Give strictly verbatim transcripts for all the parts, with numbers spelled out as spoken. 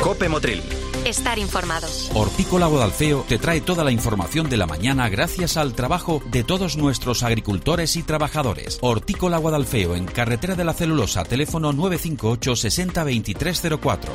COPE Motril. Estar informados. Hortícola Guadalfeo te trae toda la información de la mañana gracias al trabajo de todos nuestros agricultores y trabajadores. Hortícola Guadalfeo, en Carretera de la Celulosa, teléfono nueve cinco ocho sesenta veintitrés cero cuatro.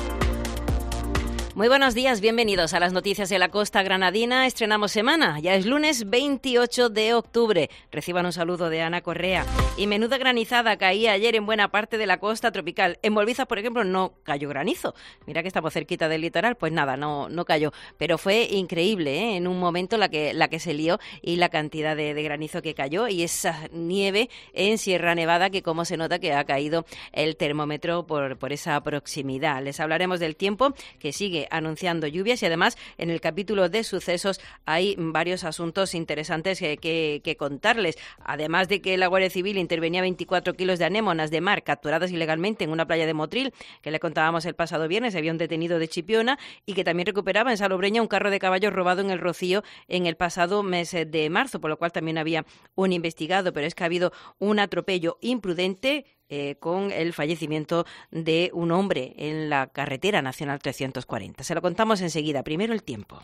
Muy buenos días, bienvenidos a las noticias de la costa granadina. Estrenamos semana, ya es lunes veintiocho de octubre. Reciban un saludo de Ana Correa. Y menuda granizada caía ayer en buena parte de la costa tropical. En Bolvizas, por ejemplo, no cayó granizo. Mira que estamos cerquita del litoral, pues nada, no, no cayó. Pero fue increíble, ¿eh? En un momento la que, la que se lió y la cantidad de, de granizo que cayó. Y esa nieve en Sierra Nevada, que como se nota que ha caído el termómetro por, por esa proximidad. Les hablaremos del tiempo, que sigue anunciando lluvias, y además en el capítulo de sucesos hay varios asuntos interesantes que, que, que contarles. Además de que la Guardia Civil intervenía veinticuatro kilos de anémonas de mar capturadas ilegalmente en una playa de Motril, que le contábamos el pasado viernes, había un detenido de Chipiona, y que también recuperaba en Salobreña un carro de caballos robado en el Rocío en el pasado mes de marzo, por lo cual también había un investigado. Pero es que ha habido un atropello imprudente Eh, con el fallecimiento de un hombre en la carretera nacional trescientos cuarenta. Se lo contamos enseguida. Primero el tiempo.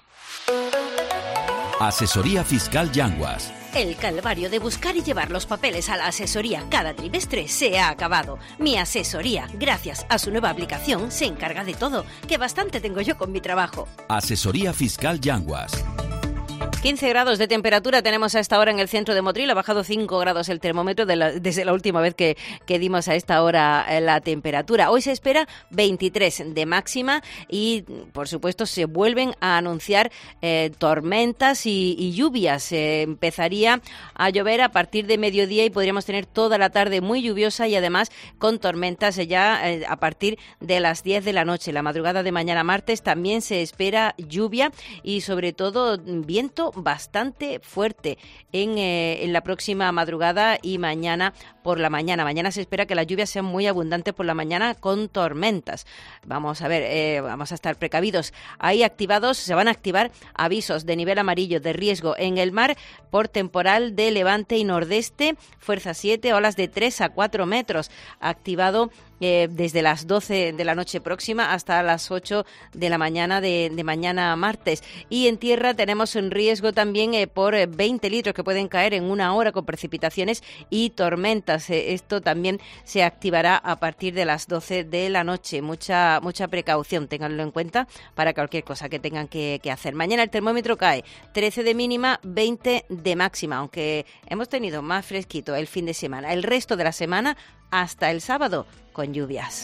Asesoría Fiscal Yanguas. El calvario de buscar y llevar los papeles a la asesoría cada trimestre se ha acabado. Mi asesoría, gracias a su nueva aplicación, se encarga de todo, que bastante tengo yo con mi trabajo. Asesoría Fiscal Yanguas. quince grados de temperatura tenemos a esta hora en el centro de Motril. Ha bajado cinco grados el termómetro de la, desde la última vez que, que dimos a esta hora la temperatura. Hoy se espera veintitrés de máxima y, por supuesto, se vuelven a anunciar eh, tormentas y, y lluvias. Eh, empezaría a llover a partir de mediodía y podríamos tener toda la tarde muy lluviosa y además con tormentas ya eh, a partir de las diez de la noche. La madrugada de mañana martes también se espera lluvia y, sobre todo, viento bastante fuerte en, eh, en la próxima madrugada y mañana por la mañana. Mañana se espera que las lluvias sean muy abundantes por la mañana con tormentas. Vamos a ver, eh, vamos a estar precavidos. Hay activados, se van a activar avisos de nivel amarillo de riesgo en el mar por temporal de levante y nordeste, fuerza siete, olas de tres a cuatro metros. Activado Eh, desde las doce de la noche próxima hasta las ocho de la mañana de, de mañana martes. Y en tierra tenemos un riesgo también eh, por veinte litros que pueden caer en una hora con precipitaciones y tormentas. Eh, esto también se activará a partir de las doce de la noche. Mucha mucha precaución, ténganlo en cuenta para cualquier cosa que tengan que, que hacer. Mañana el termómetro cae trece de mínima, veinte de máxima, aunque hemos tenido más fresquito el fin de semana. El resto de la semana hasta el sábado con lluvias.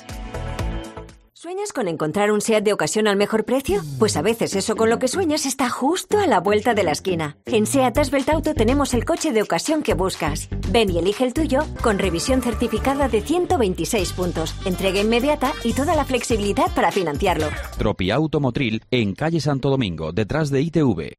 ¿Sueñas con encontrar un SEAT de ocasión al mejor precio? Pues a veces eso con lo que sueñas está justo a la vuelta de la esquina. En SEAT Asbelt Auto tenemos el coche de ocasión que buscas. Ven y elige el tuyo con revisión certificada de ciento veintiséis puntos, entrega inmediata y toda la flexibilidad para financiarlo. Tropiauto Motril, en calle Santo Domingo, detrás de I T V.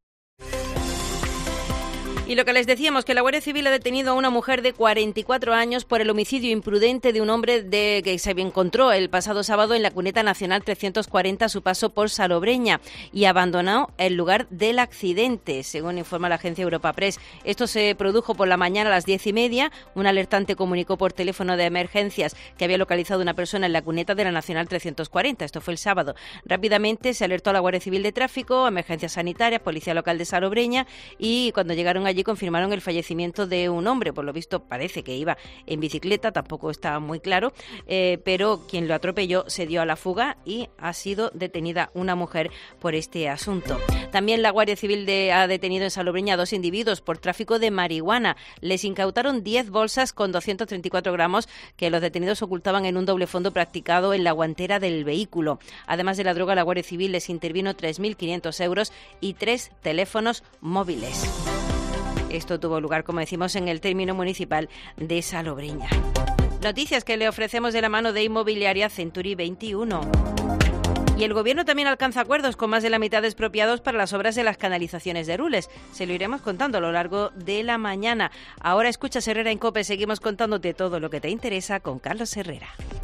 Y lo que les decíamos, que la Guardia Civil ha detenido a una mujer de cuarenta y cuatro años por el homicidio imprudente de un hombre de que se encontró el pasado sábado en la cuneta nacional trescientos cuarenta a su paso por Salobreña y abandonó el lugar del accidente, según informa la agencia Europa Press. Esto se produjo por la mañana a las diez y media. Un alertante comunicó por teléfono de emergencias que había localizado una persona en la cuneta de la nacional trescientos cuarenta. Esto fue el sábado. Rápidamente se alertó a la Guardia Civil de Tráfico, emergencias sanitarias, Policía Local de Salobreña, y cuando llegaron allí confirmaron el fallecimiento de un hombre. Por lo visto parece que iba en bicicleta, tampoco está muy claro, eh, pero quien lo atropelló se dio a la fuga y ha sido detenida una mujer por este asunto. También la Guardia Civil de, ha detenido en Salobreña a dos individuos por tráfico de marihuana. Les incautaron diez bolsas con doscientos treinta y cuatro gramos que los detenidos ocultaban en un doble fondo practicado en la guantera del vehículo. Además de la droga, la Guardia Civil les intervino tres mil quinientos euros y tres teléfonos móviles. Esto tuvo lugar, como decimos, en el término municipal de Salobreña. Noticias que le ofrecemos de la mano de Inmobiliaria Century veintiuno. Y el Gobierno también alcanza acuerdos con más de la mitad de expropiados para las obras de las canalizaciones de Rules. Se lo iremos contando a lo largo de la mañana. Ahora escuchas Herrera en COPE. Seguimos contándote todo lo que te interesa con Carlos Herrera.